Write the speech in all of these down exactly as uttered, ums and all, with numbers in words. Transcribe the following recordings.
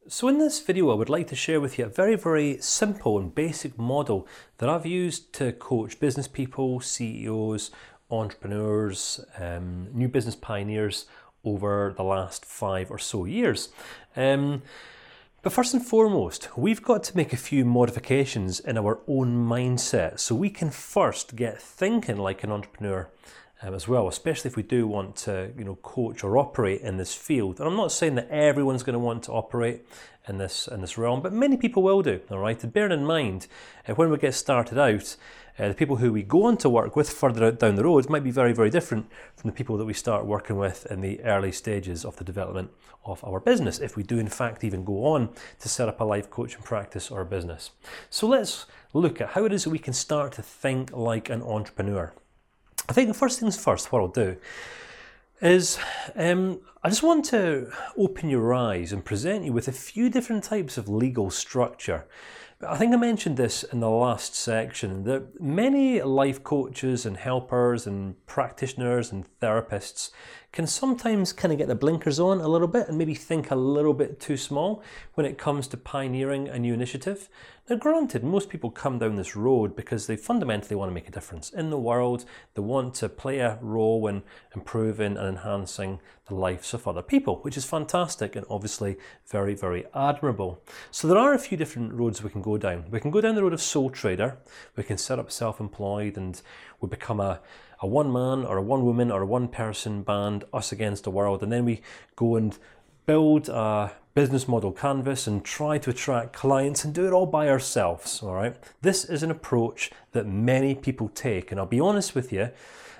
So in this video I would like to share with you a very very simple and basic model that I've used to coach business people, C E Os, entrepreneurs, um, new business pioneers over the last five or so years. Um, but first and foremost, we've got to make a few modifications in our own mindset so we can first get thinking like an entrepreneur Um, as well, especially if we do want to, you know, coach or operate in this field. And I'm not saying that everyone's going to want to operate in this in this realm, but many people will do. All right, and bearing in mind, uh, when we get started out, uh, the people who we go on to work with further out down the road might be very, very different from the people that we start working with in the early stages of the development of our business, if we do in fact even go on to set up a life coaching practice or a business. So let's look at how it is that we can start to think like an entrepreneur. I think the first things first, what I'll do is um, I just want to open your eyes and present you with a few different types of legal structure. I think I mentioned this in the last section, that many life coaches and helpers and practitioners and therapists can sometimes kind of get the blinkers on a little bit and maybe think a little bit too small when it comes to pioneering a new initiative. Now granted, most people come down this road because they fundamentally want to make a difference in the world. They want to play a role in improving and enhancing the lives of other people, which is fantastic and obviously very, very admirable. So there are a few different roads we can go down. We can go down the road of sole trader. We can set up self-employed and we become a a one-man or a one-woman or a one-person band, us against the world, and then we go and build a business model canvas and try to attract clients and do it all by ourselves, all right? This is an approach that many people take, and I'll be honest with you,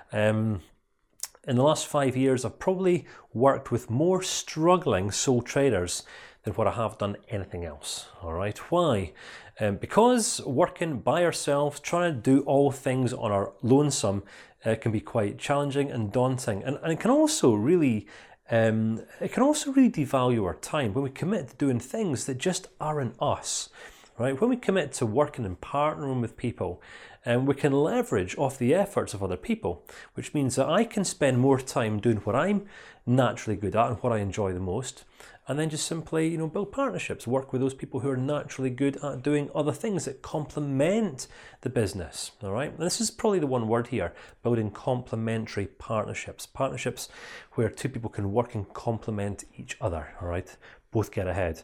um, in the last five years, I've probably worked with more struggling sole traders than what I have done anything else, all right? Why? Um, because working by ourselves, trying to do all things on our lonesome, uh, can be quite challenging and daunting, and, and it can also really um, it can also really devalue our time when we commit to doing things that just aren't us, right? When we commit to working and partnering with people, and um, we can leverage off the efforts of other people, which means that I can spend more time doing what I'm naturally good at and what I enjoy the most, and then just simply, you know, build partnerships, work with those people who are naturally good at doing other things that complement the business, all right? And this is probably the one word here, building complementary partnerships, partnerships where two people can work and complement each other, all right? Both get ahead.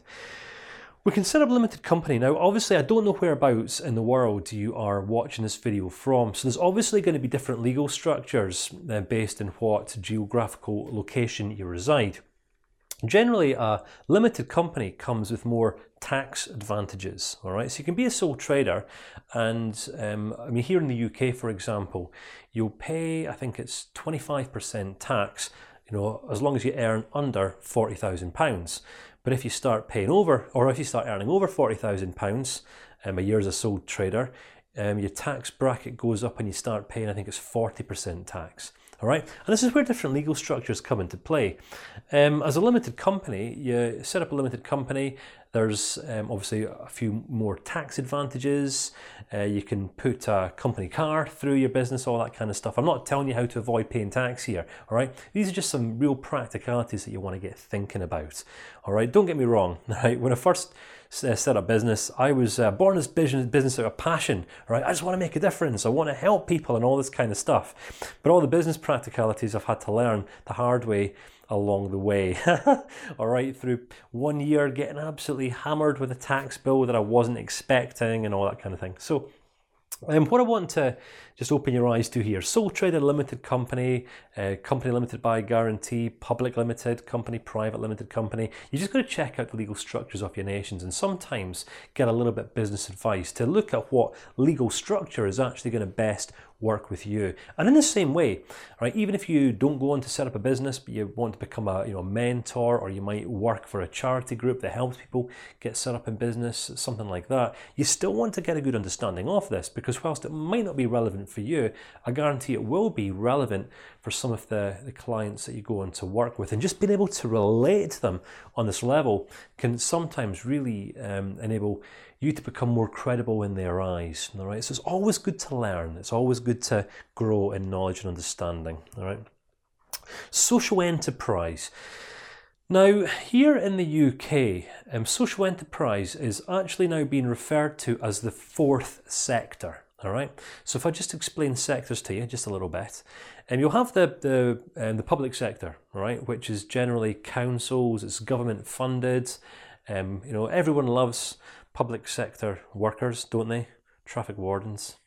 We can set up a limited company. Now, obviously, I don't know whereabouts in the world you are watching this video from, so there's obviously going to be different legal structures uh, based on what geographical location you reside. Generally, a limited company comes with more tax advantages, all right? So you can be a sole trader, and um, I mean, here in the U K, for example, you'll pay, I think it's twenty-five percent tax, you know, as long as you earn under forty thousand pounds. But if you start paying over, or if you start earning over forty thousand pounds um, a year as a sole trader, um, your tax bracket goes up and you start paying, I think it's forty percent tax. All right, and this is where different legal structures come into play. Um, as a limited company, you set up a limited company. There's um, obviously a few more tax advantages. Uh, you can put a company car through your business, all that kind of stuff. I'm not telling you how to avoid paying tax here, all right? These are just some real practicalities that you want to get thinking about, all right? Don't get me wrong, right? When I first set up business, I was uh, born as business, business out of passion, right? I just want to make a difference. I want to help people and all this kind of stuff. But all the business practicalities I've had to learn the hard way along the way. All right, through one year getting absolutely hammered with a tax bill that I wasn't expecting and all that kind of thing. So Um, what I want to just open your eyes to here, sole trader limited company, uh, company limited by guarantee, public limited company, private limited company. You just got to check out the legal structures of your nations and sometimes get a little bit business advice to look at what legal structure is actually going to best work with you. And in the same way, right, even if you don't go on to set up a business, but you want to become a you know mentor, or you might work for a charity group that helps people get set up in business, something like that, you still want to get a good understanding of this, because whilst it might not be relevant for you, I guarantee it will be relevant for some of the, the clients that you go on to work with. And just being able to relate to them on this level can sometimes really um, enable you to become more credible in their eyes. All right, so it's always good to learn. It's always good to grow in knowledge and understanding. All right, social enterprise. Now, here in the U K, um, social enterprise is actually now being referred to as the fourth sector. All right. So if I just explain sectors to you just a little bit, and um, you'll have the the um, the public sector, all right, which is generally councils, it's government funded. Um, you know, everyone loves public sector workers, don't they? Traffic wardens,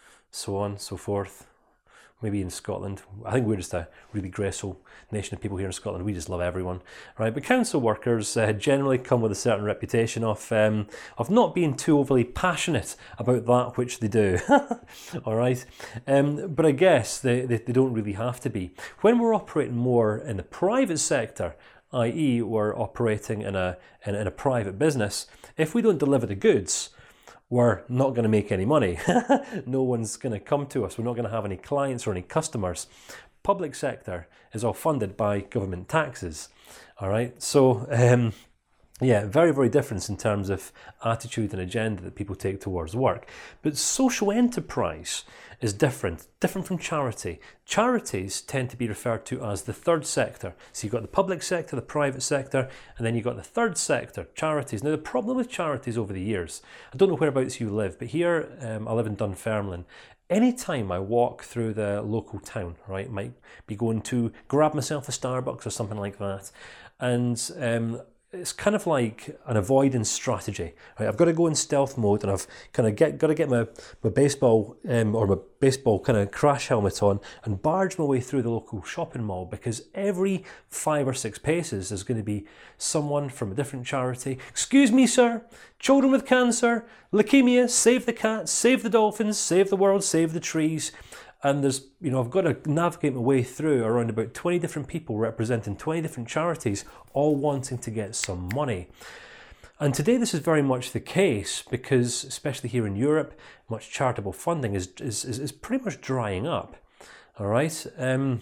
so on, so forth. Maybe in Scotland, I think we're just a really graceful nation of people here in Scotland. We just love everyone, right? But council workers uh, generally come with a certain reputation of um, of not being too overly passionate about that which they do. All right, um, but I guess they, they they don't really have to be. When we're operating more in the private sector, that is, we're operating in a in, in a private business, if we don't deliver the goods, we're not going to make any money. No one's going to come to us. We're not going to have any clients or any customers. Public sector is all funded by government taxes. All right. So, um, yeah, very, very different in terms of attitude and agenda that people take towards work. But social enterprise is different, different from charity. Charities tend to be referred to as the third sector. So you've got the public sector, the private sector, and then you've got the third sector, charities. Now the problem with charities over the years, I don't know whereabouts you live, but here um, I live in Dunfermline. Anytime I walk through the local town, right, might be going to grab myself a Starbucks or something like that, and um, it's kind of like an avoidance strategy. Right? I've got to go in stealth mode, and I've kind of get got to get my my baseball um, or my baseball kind of crash helmet on and barge my way through the local shopping mall, because every five or six paces there's going to be someone from a different charity. Excuse me, sir. Children with cancer, leukemia, save the cats, save the dolphins, save the world, save the trees. And there's, you know, I've got to navigate my way through around about twenty different people representing twenty different charities, all wanting to get some money. And today this is very much the case because, especially here in Europe, much charitable funding is is, is pretty much drying up. All right. Um,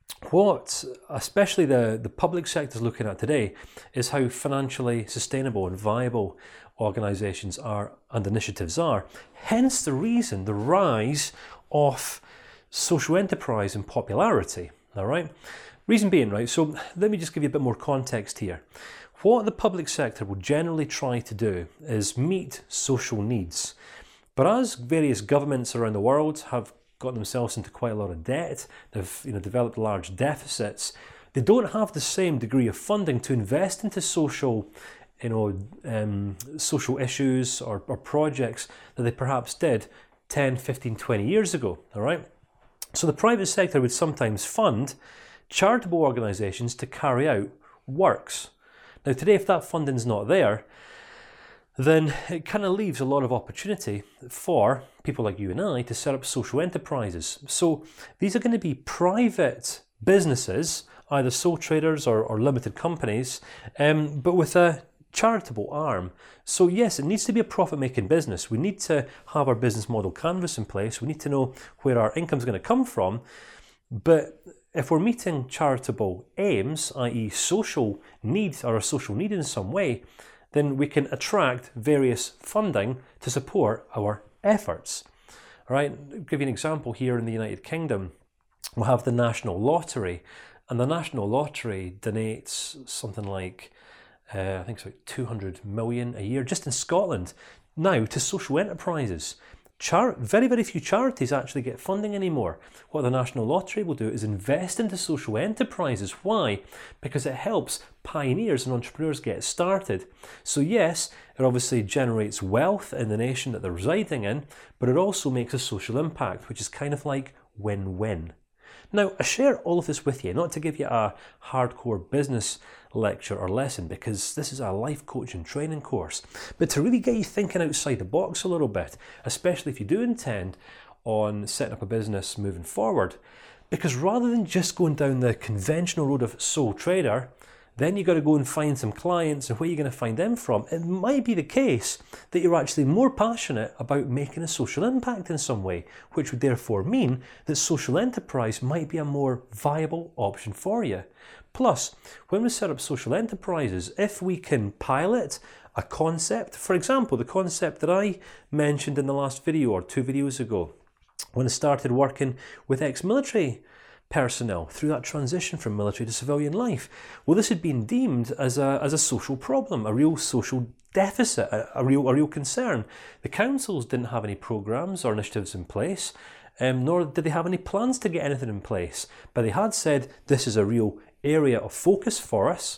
what especially the, the public sector is looking at today is how financially sustainable and viable organisations are and initiatives are. Hence the reason, the rise of social enterprise and popularity. All right. Reason being, right, so let me just give you a bit more context here. What the public sector will generally try to do is meet social needs. But as various governments around the world have got themselves into quite a lot of debt, they've you know, developed large deficits, they don't have the same degree of funding to invest into social you know, um, social issues or, or projects that they perhaps did ten, fifteen, twenty years ago, all right? So the private sector would sometimes fund charitable organisations to carry out works. Now today, if that funding's not there, then it kind of leaves a lot of opportunity for people like you and I to set up social enterprises. So these are going to be private businesses, either sole traders or, or limited companies, um, but with a charitable arm. So yes, it needs to be a profit-making business. We need to have our business model canvas in place. We need to know where our income is going to come from. But if we're meeting charitable aims, that is social needs or a social need in some way, then we can attract various funding to support our efforts. All right, I'll give you an example here in the United Kingdom. We'll have the National Lottery, and the National Lottery donates something like Uh, I think it's about two hundred million a year just in Scotland now to social enterprises. Char- very, very few charities actually get funding anymore. What the National Lottery will do is invest into social enterprises. Why? Because it helps pioneers and entrepreneurs get started. So yes, it obviously generates wealth in the nation that they're residing in, but it also makes a social impact, which is kind of like win-win. Now, I share all of this with you, not to give you a hardcore business lecture or lesson, because this is a life coaching training course, but to really get you thinking outside the box a little bit, especially if you do intend on setting up a business moving forward. Because rather than just going down the conventional road of sole trader, then you've got to go and find some clients, and where you're going to find them from. It might be the case that you're actually more passionate about making a social impact in some way, which would therefore mean that social enterprise might be a more viable option for you. Plus, when we set up social enterprises, if we can pilot a concept, for example, the concept that I mentioned in the last video or two videos ago, when I started working with ex-military personnel through that transition from military to civilian life. Well, this had been deemed as a, as a social problem, a real social deficit, a, a, real, a real concern. The councils didn't have any programmes or initiatives in place, um, nor did they have any plans to get anything in place. But they had said, this is a real area of focus for us.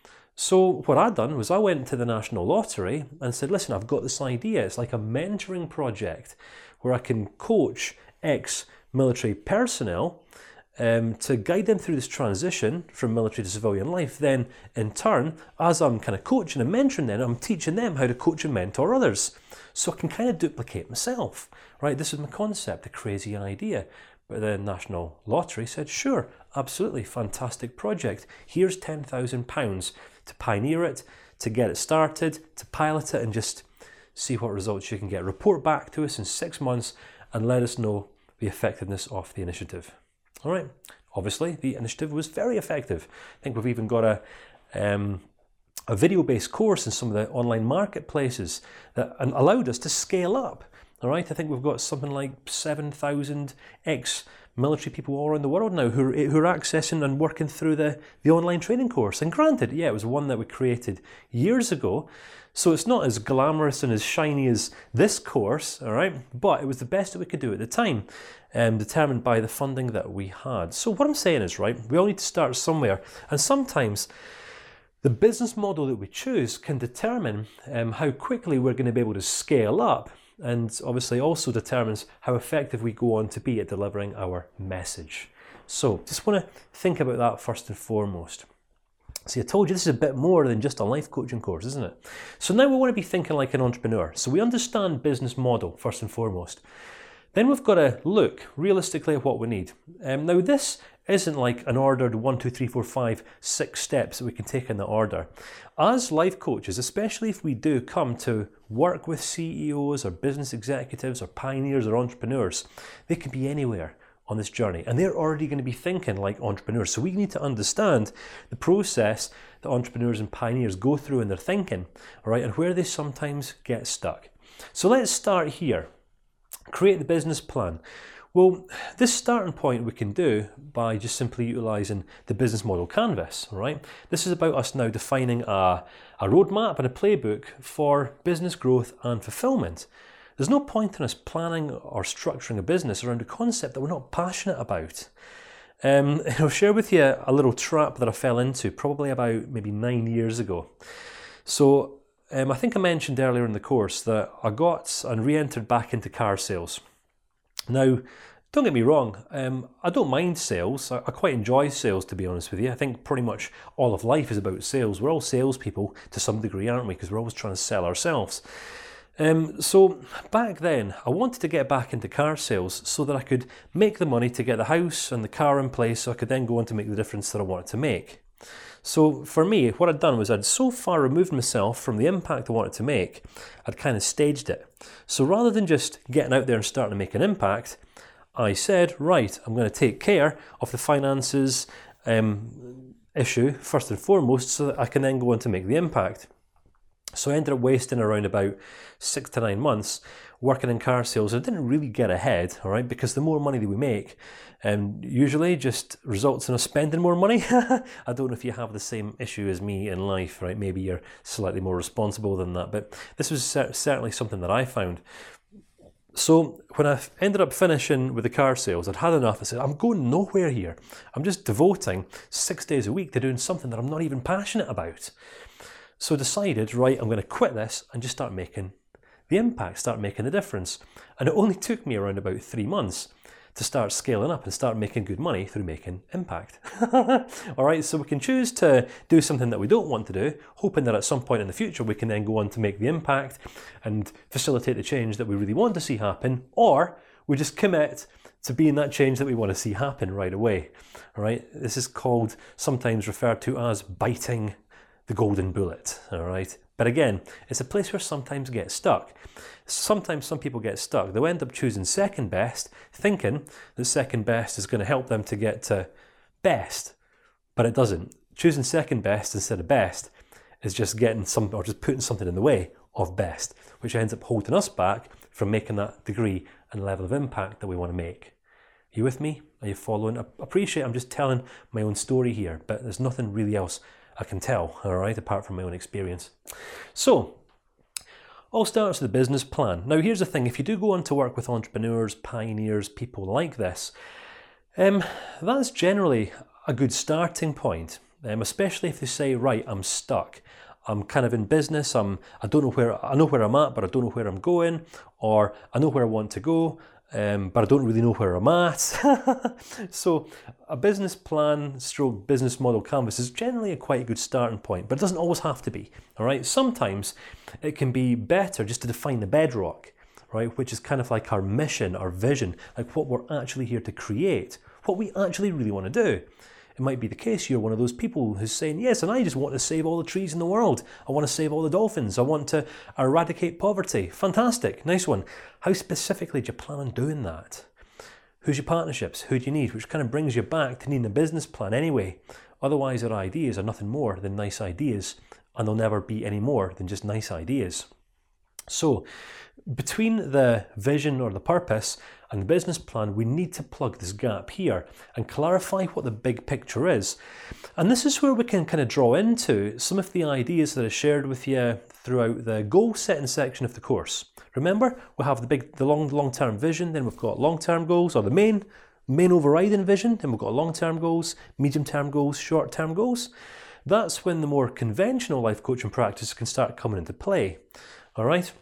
So what I'd done was I went to the National Lottery and said, listen, I've got this idea. It's like a mentoring project where I can coach ex-military personnel um, to guide them through this transition from military to civilian life. Then in turn, as I'm kind of coaching and mentoring them, I'm teaching them how to coach and mentor others. So I can kind of duplicate myself, right? This is my concept, a crazy idea. But the National Lottery said, sure, absolutely, fantastic project. Here's ten thousand pounds to pioneer it, to get it started, to pilot it and just see what results you can get. Report back to us in six months and let us know the effectiveness of the initiative. All right, obviously the initiative was very effective. I think we've even got a, um, a video-based course in some of the online marketplaces that allowed us to scale up. All right, I think we've got something like seven thousand ex-military people all around the world now who are, who are accessing and working through the, the online training course. And granted, yeah, it was one that we created years ago, so it's not as glamorous and as shiny as this course, all right, but it was the best that we could do at the time, um, determined by the funding that we had. So what I'm saying is, right, we all need to start somewhere, and sometimes the business model that we choose can determine um, how quickly we're going to be able to scale up, and obviously also determines how effective we go on to be at delivering our message. So just want to think about that first and foremost. See, I told you this is a bit more than just a life coaching course, isn't it? So now we want to be thinking like an entrepreneur. So we understand business model first and foremost. Then we've got to look realistically at what we need. Um, now this isn't like an ordered one, two, three, four, five, six steps that we can take in that order. As life coaches, especially if we do come to work with C E Os or business executives or pioneers or entrepreneurs, they can be anywhere on this journey and they're already going to be thinking like entrepreneurs. So we need to understand the process that entrepreneurs and pioneers go through in their thinking, all right, and where they sometimes get stuck. So let's start here. Create the business plan. Well, this starting point we can do by just simply utilising the business model canvas, right? This is about us now defining a, a roadmap and a playbook for business growth and fulfilment. There's no point in us planning or structuring a business around a concept that we're not passionate about. Um, I'll share with you a little trap that I fell into probably about maybe nine years ago. So um, I think I mentioned earlier in the course that I got and re-entered back into car sales. Now, don't get me wrong, um, I don't mind sales. I, I quite enjoy sales, to be honest with you. I think pretty much all of life is about sales. We're all salespeople to some degree, aren't we? Because we're always trying to sell ourselves. Um, so back then, I wanted to get back into car sales so that I could make the money to get the house and the car in place so I could then go on to make the difference that I wanted to make. So for me, what I'd done was I'd so far removed myself from the impact I wanted to make, I'd kind of staged it. So rather than just getting out there and starting to make an impact, I said, right, I'm going to take care of the finances um, issue first and foremost so that I can then go on to make the impact. So I ended up wasting around about six to nine months working in car sales. I didn't really get ahead, all right, because the more money that we make um, usually just results in us spending more money. I don't know if you have the same issue as me in life, right? Maybe you're slightly more responsible than that, but this was cer- certainly something that I found. So when I ended up finishing with the car sales, I'd had enough. I said, I'm going nowhere here. I'm just devoting six days a week to doing something that I'm not even passionate about. So I decided, right, I'm going to quit this and just start making the impact, start making the difference. And it only took me around about three months to start scaling up and start making good money through making impact. All right, so we can choose to do something that we don't want to do, hoping that at some point in the future we can then go on to make the impact and facilitate the change that we really want to see happen, or we just commit to being that change that we want to see happen right away. All right, this is called, sometimes referred to as biting the golden bullet, all right? But again, it's a place where sometimes get stuck. Sometimes some people get stuck. They'll end up choosing second best, thinking that second best is going to help them to get to best, but it doesn't. Choosing second best instead of best is just getting some, or just putting something in the way of best, which ends up holding us back from making that degree and level of impact that we want to make. You with me? Are you following? I appreciate I'm just telling my own story here, but there's nothing really else I can tell, all right, apart from my own experience. So, all starts with the business plan. Now, here's the thing. If you do go on to work with entrepreneurs, pioneers, people like this, um, that's generally a good starting point, um, especially if they say, right, I'm stuck. I'm kind of in business. I'm, I don't know where, I know where I'm at, but I don't know where I'm going, or I know where I want to go, um, but I don't really know where I'm at. So a business plan stroke business model canvas is generally a quite a good starting point, but it doesn't always have to be, all right? Sometimes it can be better just to define the bedrock, right? Which is kind of like our mission, our vision, like what we're actually here to create, what we actually really want to do. It might be the case you're one of those people who's saying, yes, and I just want to save all the trees in the world. I want to save all the dolphins. I want to eradicate poverty. Fantastic. Nice one. How specifically do you plan on doing that? Who's your partnerships? Who do you need? Which kind of brings you back to needing a business plan anyway. Otherwise, our ideas are nothing more than nice ideas, and they'll never be any more than just nice ideas. So, between the vision or the purpose and the business plan, we need to plug this gap here and clarify what the big picture is. And this is where we can kind of draw into some of the ideas that I shared with you throughout the goal setting section of the course. Remember, we have the big, the long, long-term vision, then we've got long-term goals, or the main, main overriding vision, then we've got long-term goals, medium-term goals, short-term goals. That's when the more conventional life coaching practice can start coming into play. All right.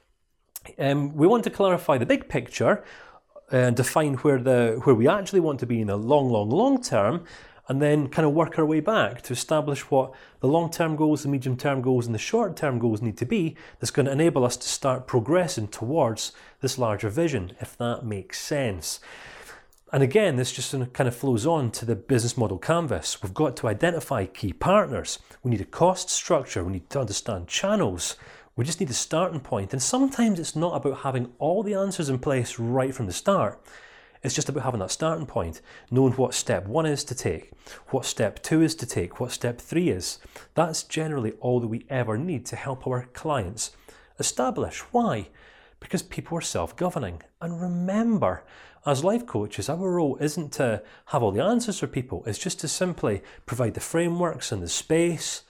Um, we want to clarify the big picture and define where the where we actually want to be in the long, long, long term, and then kind of work our way back to establish what the long-term goals, the medium-term goals, and the short-term goals need to be. That's going to enable us to start progressing towards this larger vision, if that makes sense. And again, this just kind of flows on to the business model canvas. We've got to identify key partners. We need a cost structure. We need to understand channels. We just need a starting point. And sometimes it's not about having all the answers in place right from the start. It's just about having that starting point, knowing what step one is to take, what step two is to take, what step three is. That's generally all that we ever need to help our clients establish. Why? Because people are self-governing. And remember, as life coaches, our role isn't to have all the answers for people. It's just to simply provide the frameworks and the space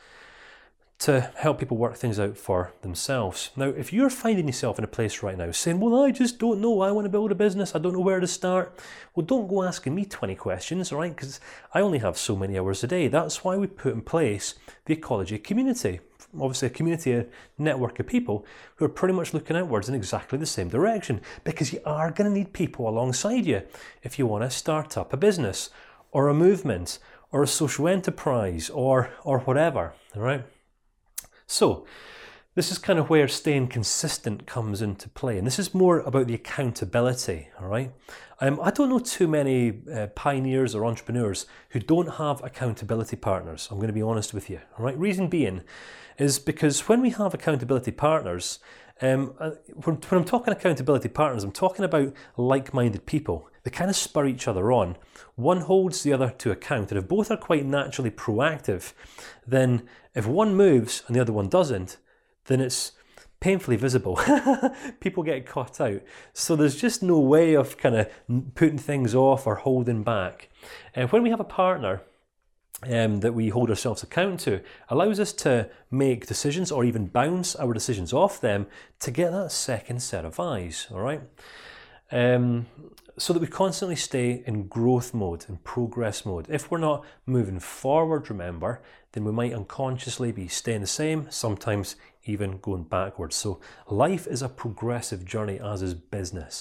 to help people work things out for themselves. Now, if you're finding yourself in a place right now saying, well, I just don't know, I want to build a business, I don't know where to start, well, don't go asking me twenty questions, all right? Because I only have so many hours a day. That's why we put in place the Ecology community. Obviously, a community, a network of people who are pretty much looking outwards in exactly the same direction, because you are going to need people alongside you if you want to start up a business or a movement or a social enterprise or or whatever, all right? So, this is kind of where staying consistent comes into play, and this is more about the accountability, all right? Um, I don't know too many uh, pioneers or entrepreneurs who don't have accountability partners. I'm going to be honest with you, all right? Reason being is because when we have accountability partners, um, when, when I'm talking accountability partners, I'm talking about like-minded people. They kind of spur each other on. One holds the other to account, and if both are quite naturally proactive, then if one moves and the other one doesn't, then it's painfully visible. People get caught out. So there's just no way of kind of putting things off or holding back. And when we have a partner um, that we hold ourselves account to, allows us to make decisions or even bounce our decisions off them to get that second set of eyes, all right? Um, so that we constantly stay in growth mode, in progress mode. If we're not moving forward, remember, then we might unconsciously be staying the same, sometimes even going backwards. So life is a progressive journey, as is business.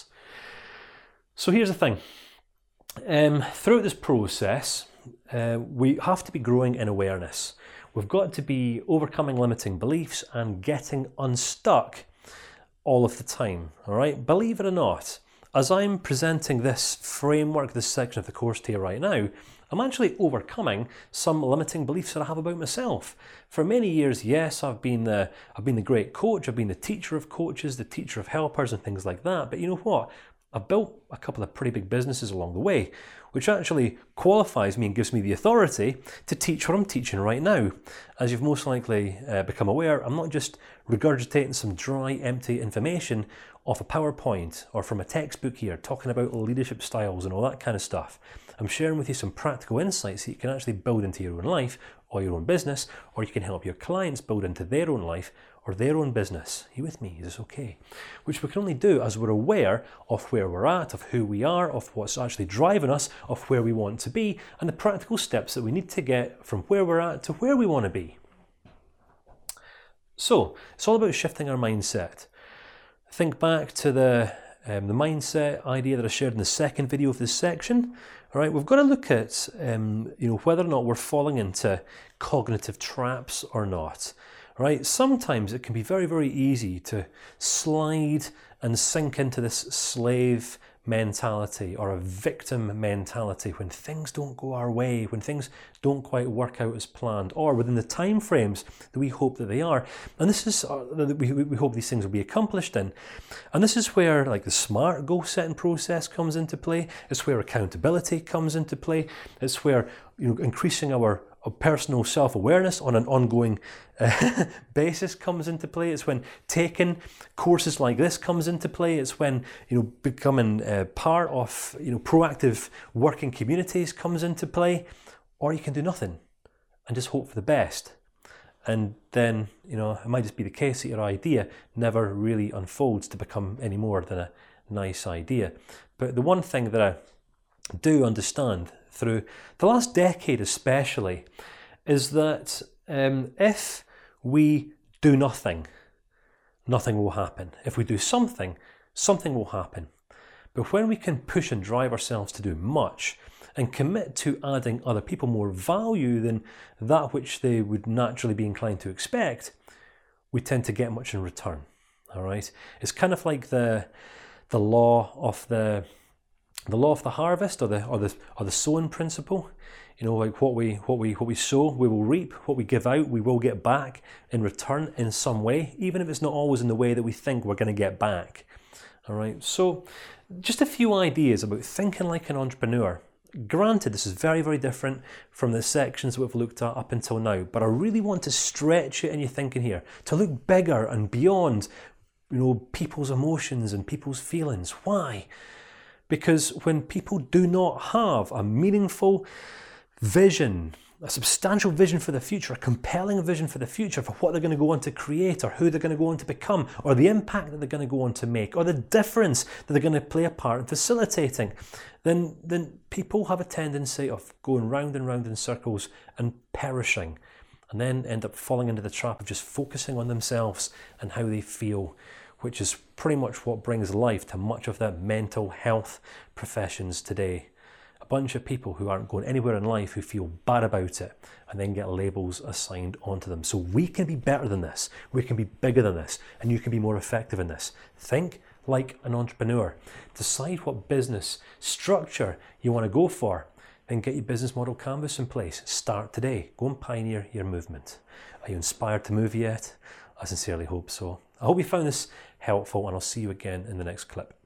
So here's the thing. Um, throughout this process, uh, we have to be growing in awareness. We've got to be overcoming limiting beliefs and getting unstuck all of the time, all right? Believe it or not, as I'm presenting this framework, this section of the course to you right now, I'm actually overcoming some limiting beliefs that I have about myself. For many years, yes, I've been the I've been the great coach, I've been the teacher of coaches, the teacher of helpers and things like that. But you know what? I've built a couple of pretty big businesses along the way, which actually qualifies me and gives me the authority to teach what I'm teaching right now. As you've most likely uh, become aware, I'm not just regurgitating some dry, empty information off a PowerPoint or from a textbook here, talking about leadership styles and all that kind of stuff. I'm sharing with you some practical insights that you can actually build into your own life or your own business, or you can help your clients build into their own life or their own business. Are you with me? Is this okay? Which we can only do as we're aware of where we're at, of who we are, of what's actually driving us, of where we want to be, and the practical steps that we need to get from where we're at to where we want to be. So, it's all about shifting our mindset. Think back to the um, the mindset idea that I shared in the second video of this section. All right, we've got to look at um, you know, whether or not we're falling into cognitive traps or not. Right? Sometimes it can be very, very easy to slide and sink into this slave mentality or a victim mentality when things don't go our way, when things don't quite work out as planned, or within the time frames that we hope that they are. And this is uh, we, we hope these things will be accomplished in. And this is where like the SMART goal setting process comes into play. It's where accountability comes into play. It's where, you know, increasing our personal self-awareness on an ongoing uh, basis comes into play. It's when taking courses like this comes into play. It's when, you know, becoming uh, part of, you know, proactive working communities comes into play. Or you can do nothing and just hope for the best. And then, you know, it might just be the case that your idea never really unfolds to become any more than a nice idea. But the one thing that I do understand through the last decade especially is that um, if we do nothing, nothing will happen. If we do something, something will happen. But when we can push and drive ourselves to do much and commit to adding other people more value than that which they would naturally be inclined to expect, we tend to get much in return. All right, it's kind of like the the law of the The law of the harvest, or the or the or the sowing principle. You know, like what we what we what we sow, we will reap. What we give out, we will get back in return in some way, even if it's not always in the way that we think we're going to get back. All right. So, just a few ideas about thinking like an entrepreneur. Granted, this is very, very different from the sections that we've looked at up until now, but I really want to stretch it in your thinking here to look bigger and beyond, you know, people's emotions and people's feelings. Why? Because when people do not have a meaningful vision, a substantial vision for the future, a compelling vision for the future for what they're going to go on to create, or who they're going to go on to become, or the impact that they're going to go on to make, or the difference that they're going to play a part in facilitating, then, then people have a tendency of going round and round in circles and perishing, and then end up falling into the trap of just focusing on themselves and how they feel, which is pretty much what brings life to much of the mental health professions today. A bunch of people who aren't going anywhere in life, who feel bad about it and then get labels assigned onto them. So we can be better than this. We can be bigger than this, and you can be more effective in this. Think like an entrepreneur. Decide what business structure you want to go for. Then get your business model canvas in place. Start today. Go and pioneer your movement. Are you inspired to move yet? I sincerely hope so. I hope you found this helpful, and I'll see you again in the next clip.